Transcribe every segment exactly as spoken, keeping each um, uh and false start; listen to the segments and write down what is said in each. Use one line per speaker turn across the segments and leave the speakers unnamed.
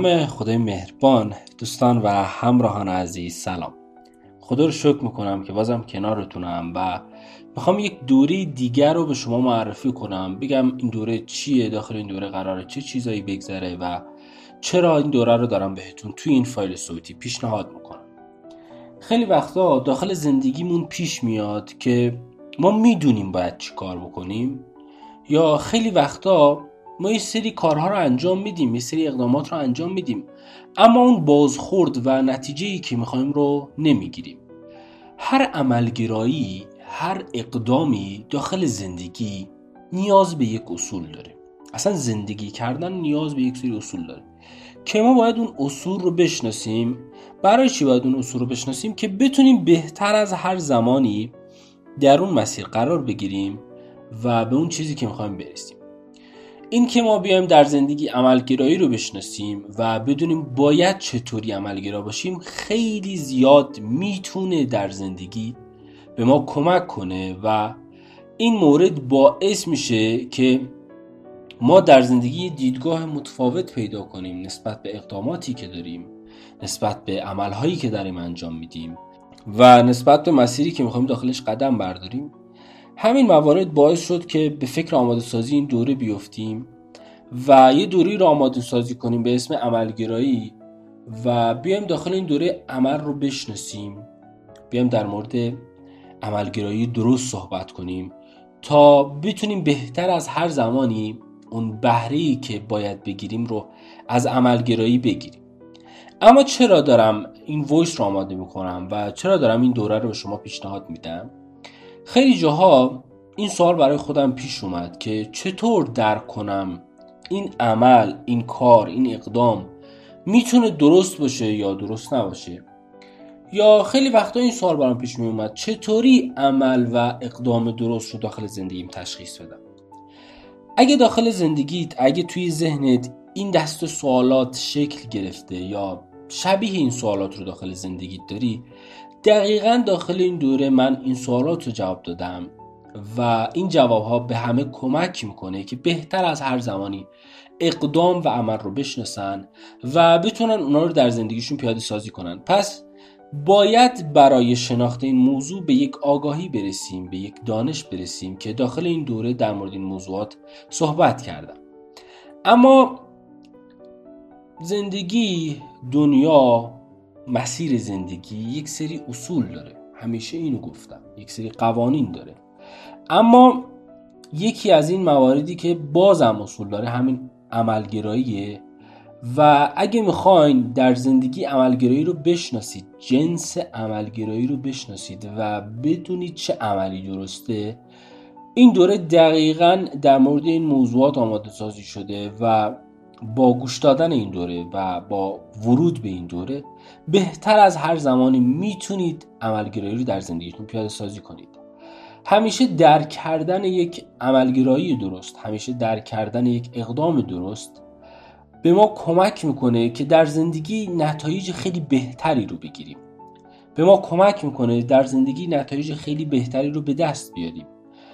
نام خدای مهربان. دوستان و همراهان عزیز سلام. خدا رو شکر میکنم که بازم کنارتونم و میخوام یک دوره دیگر رو به شما معرفی کنم، بگم این دوره چیه، داخل این دوره قراره چه چیزایی بگذره و چرا این دوره رو دارم بهتون توی این فایل صوتی پیشنهاد میکنم. خیلی وقتا داخل زندگیمون پیش میاد که ما میدونیم باید چی کار بکنیم، یا خیلی وقتا ما یه سری کارها رو انجام میدیم، یه سری اقدامات رو انجام میدیم، اما اون بازخورد و نتیجه‌ای که میخوایم رو نمیگیریم. هر عملگرایی، هر اقدامی داخل زندگی نیاز به یک اصول داره. اصلا زندگی کردن نیاز به یک سری اصول داره که ما باید اون اصول رو بشناسیم. برای چی باید اون اصول رو بشناسیم؟ که بتونیم بهتر از هر زمانی در اون مسیر قرار بگیریم و به اون چیزی که میخوایم برسیم. این که ما بیایم در زندگی عملگرایی رو بشناسیم و بدونیم باید چطوری عملگرا باشیم خیلی زیاد میتونه در زندگی به ما کمک کنه و این مورد باعث میشه که ما در زندگی دیدگاه متفاوت پیدا کنیم نسبت به اقداماتی که داریم، نسبت به عملهایی که داریم انجام میدیم و نسبت به مسیری که میخوایم داخلش قدم برداریم. همین موارد باعث شد که به فکر آماده سازی این دوره بیفتیم و یه دوره رو آماده سازی کنیم به اسم عملگرایی و بیایم داخل این دوره عمل رو بشناسیم، بیایم در مورد عملگرایی درست صحبت کنیم تا بتونیم بهتر از هر زمانی اون بهره‌ای که باید بگیریم رو از عملگرایی بگیریم. اما چرا دارم این وایس رو آماده میکنم و چرا دارم این دوره رو به شما پیشنهاد میدم؟ خیلی جاها این سوال برای خودم پیش اومد که چطور درک کنم این عمل، این کار، این اقدام میتونه درست باشه یا درست نباشه. یا خیلی وقتا این سوال برام پیش می اومد چطوری عمل و اقدام درست رو داخل زندگیم تشخیص بدم. اگه داخل زندگیت، اگه توی ذهنت این دست سوالات شکل گرفته یا شبیه این سوالات رو داخل زندگیت داری، دقیقاً داخل این دوره من این سوالات رو جواب دادم و این جوابها به همه کمک میکنه که بهتر از هر زمانی اقدام و عمل رو بشناسن و بتونن اونا رو در زندگیشون پیاده سازی کنن. پس باید برای شناخت این موضوع به یک آگاهی برسیم، به یک دانش برسیم که داخل این دوره در مورد این موضوعات صحبت کردم. اما زندگی، دنیا، مسیر زندگی یک سری اصول داره، همیشه اینو گفتم، یک سری قوانین داره. اما یکی از این مواردی که بازم اصول داره همین عملگراییه و اگه میخواین در زندگی عملگرایی رو بشناسید، جنس عملگرایی رو بشناسید و بدونید چه عملی درسته، این دوره دقیقاً در مورد این موضوعات آماده سازی شده و با گوش دادن این دوره و با ورود به این دوره بهتر از هر زمانی میتونید عملگرایی رو در زندگیتون پیاده سازی کنید. همیشه درک کردن یک عملگرایی درست، همیشه درک کردن یک اقدام درست به ما کمک میکنه که در زندگی نتایج خیلی بهتری رو بگیریم، به ما کمک میکنه در زندگی نتایج خیلی بهتری رو به دست بیاریم.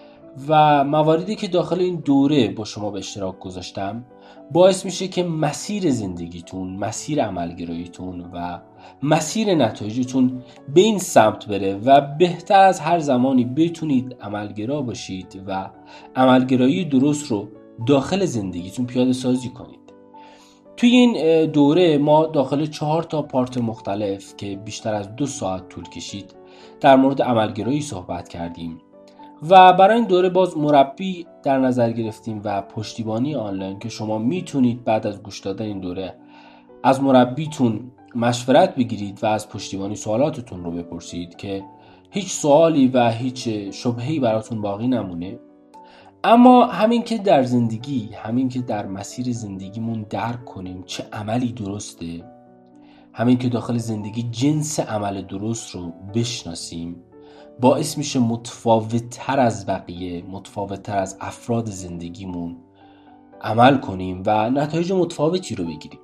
و مواردی که داخل این دوره با شما به اشتراک گذاشتم باعث میشه که مسیر زندگیتون، مسیر عملگراییتون و مسیر نتایجتون به این سمت بره و بهتر از هر زمانی بتونید عملگرا باشید و عملگرایی درست رو داخل زندگیتون پیاده سازی کنید. توی این دوره ما داخل چهار تا پارت مختلف که بیشتر از دو ساعت طول کشید در مورد عملگرایی صحبت کردیم و برای این دوره باز مربی در نظر گرفتیم و پشتیبانی آنلاین که شما میتونید بعد از گوش دادن این دوره از مربیتون مشورت بگیرید و از پشتیبانی سوالاتتون رو بپرسید که هیچ سوالی و هیچ شبهه‌ای براتون باقی نمونه. اما همین که در زندگی، همین که در مسیر زندگیمون درک کنیم چه عملی درسته، همین که داخل زندگی جنس عمل درست رو بشناسیم، باعث میشه متفاوت تر از بقیه، متفاوت تر از افراد زندگیمون عمل کنیم و نتایج متفاوتی رو بگیریم.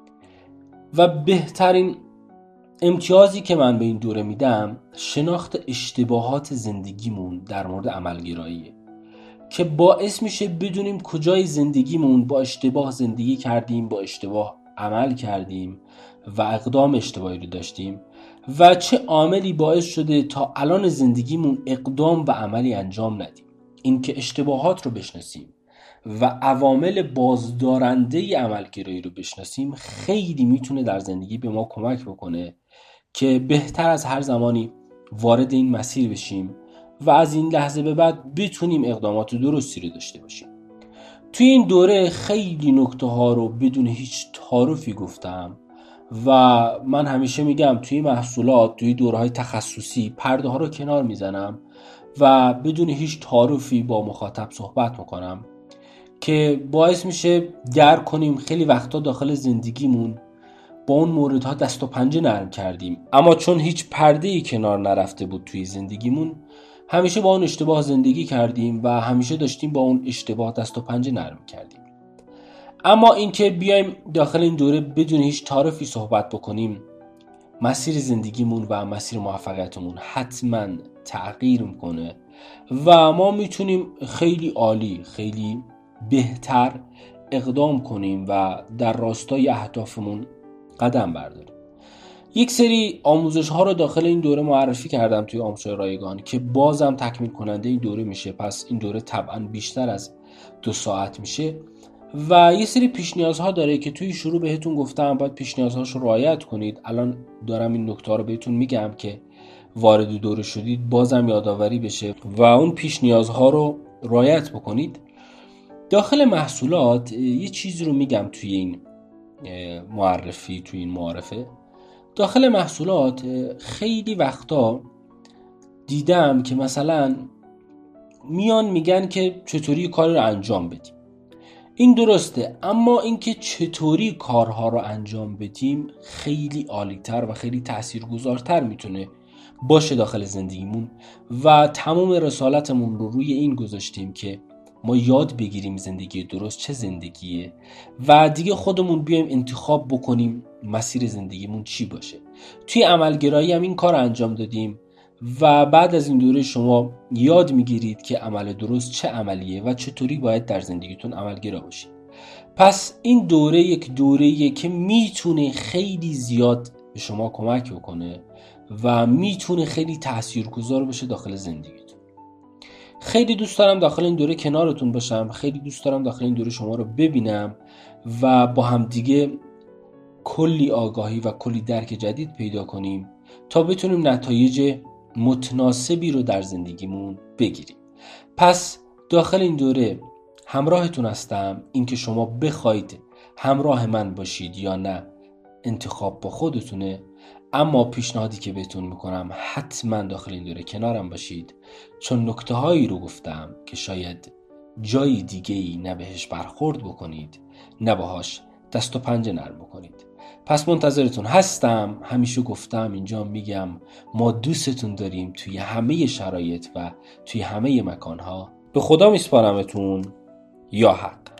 و بهترین امتیازی که من به این دوره میدم شناخت اشتباهات زندگیمون در مورد عملگراییه که باعث میشه بدونیم کجای زندگیمون با اشتباه زندگی کردیم، با اشتباه عمل کردیم و اقدام اشتباهی رو داشتیم و چه عاملی باعث شده تا الان زندگیمون اقدام و عملی انجام ندیم. این که اشتباهات رو بشناسیم و عوامل بازدارنده عملگرایی رو بشناسیم خیلی میتونه در زندگی به ما کمک بکنه که بهتر از هر زمانی وارد این مسیر بشیم و از این لحظه به بعد بتونیم اقدامات درستی رو داشته باشیم. توی این دوره خیلی نکته ها رو بدون هیچ تعارفی گفتم و من همیشه میگم توی محصولات، توی دوره‌های تخصصی پرده ها رو کنار میزنم و بدون هیچ تعارفی با مخاطب صحبت میکنم که باعث میشه درک کنیم خیلی وقتا داخل زندگیمون با اون موردها دست و پنجه نرم کردیم، اما چون هیچ پرده‌ای کنار نرفته بود توی زندگیمون همیشه با اون اشتباه زندگی کردیم و همیشه داشتیم با اون اشتباه دست و پنجه نرم کردیم. اما اینکه بیایم داخل این دوره بدون هیچ تعارفی صحبت بکنیم، مسیر زندگیمون و مسیر موفقیتمون حتما تغییر میکنه و ما میتونیم خیلی عالی، خیلی بهتر اقدام کنیم و در راستای اهدافمون قدم برداریم. یک سری آموزش ها رو داخل این دوره معرفی کردم توی آموزش رایگان که بازم تکمیل کننده این دوره میشه، پس این دوره طبعا بیشتر از دو ساعت میشه و یه سری پیش نیازها داره که توی شروع بهتون گفتم باید پیش نیازهاش رو رعایت کنید. الان دارم این نکته رو بهتون میگم که وارد دوره شدید بازم یادآوری بشه و اون پیش نیازها رو رعایت بکنید. داخل محصولات یه چیزی رو میگم توی این معرفی، توی این معرفه. داخل محصولات خیلی وقتا دیدم که مثلا میان میگن که چطوری کار رو انجام بدیم. این درسته، اما اینکه چطوری کارها رو انجام بدیم خیلی عالی‌تر و خیلی تاثیرگذارتر میتونه باشه داخل زندگیمون و تمام رسالتمون رو روی این گذاشتیم که ما یاد بگیریم زندگی درست چه زندگیه و دیگه خودمون بیایم انتخاب بکنیم مسیر زندگیمون چی باشه. توی عملگرایی هم این کار انجام دادیم و بعد از این دوره شما یاد میگیرید که عمل درست چه عملیه و چطوری باید در زندگیتون عملگرا باشید. پس این دوره یک دوره‌ایه که میتونه خیلی زیاد به شما کمک بکنه و میتونه خیلی تاثیرگذار باشه داخل زندگیتون. خیلی دوست دارم داخل این دوره کنارتون باشم، خیلی دوست دارم داخل این دوره شما رو ببینم و با هم دیگه کلی آگاهی و کلی درک جدید پیدا کنیم تا بتونیم نتایج متناسبی رو در زندگیمون بگیریم. پس داخل این دوره همراهتون هستم. اینکه شما بخواید همراه من باشید یا نه انتخاب با خودتونه، اما پیشنهادی که بهتون میکنم حتما داخل این دوره کنارم باشید، چون نکته هایی رو گفتم که شاید جای دیگه‌ای نه بهش برخورد بکنید نه باهاش دست و پنجه نرم بکنید. پس منتظرتون هستم. همیشه گفتم اینجا میگم ما دوستتون داریم توی همه شرایط و توی همه مکانها. به خدا میسپارمتون. یا حق.